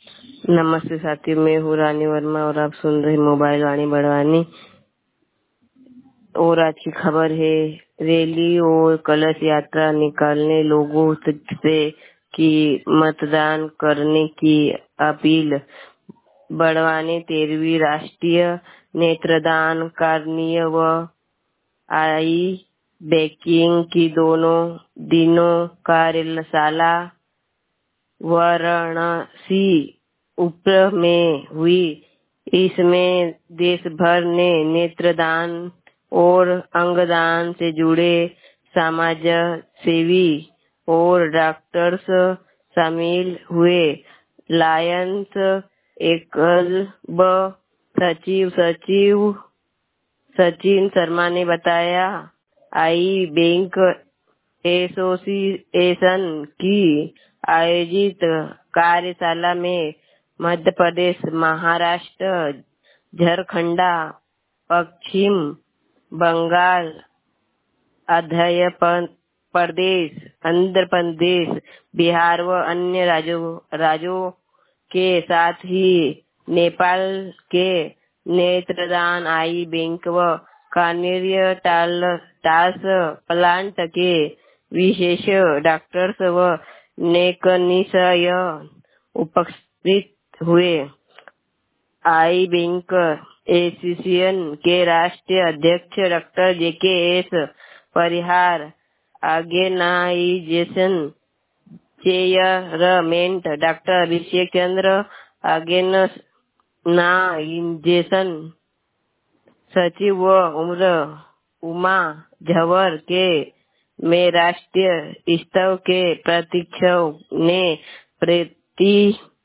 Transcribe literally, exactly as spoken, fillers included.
नमस्ते साथियों, मैं हूँ रानी वर्मा और आप सुन रहे मोबाइल वाणी बड़वानी। और आज की खबर है, रैली और कलश यात्रा निकालने लोगों से की मतदान करने की अपील। बड़वानी तेरहवीं राष्ट्रीय नेत्रदान कार्निवल व आई बैंकिंग की दोनों दिनों कार्यशाला वाराणसी उपर में हुई। इसमें देश भर ने नेत्रदान और अंगदान से जुड़े समाज सेवी और डॉक्टर्स शामिल हुए। लायंस क्लब सचिव सचिव सचिन शर्मा ने बताया, आई बैंक एसोसिएशन की आयोजित कार्यशाला में मध्य प्रदेश, महाराष्ट्र, झारखंड, पश्चिम बंगाल, आंध्र प्रदेश, आंध्र प्रदेश, बिहार व अन्य राज्यों राज्यों के साथ ही नेपाल के नेत्रदान आई बैंक व कार्निवल टास प्लांट के विशेष डॉक्टर्स व टेक्नीशियन उपस्थित हुए। आई बैंक एसोसिएशन के राष्ट्रीय अध्यक्ष doctor J K S Parihar, organisation chairman doctor Abhishek Chandra, organisation सचिव व उमा झंवर के में राष्ट्रीय स्तर के प्रतिनिधियों ने प्रति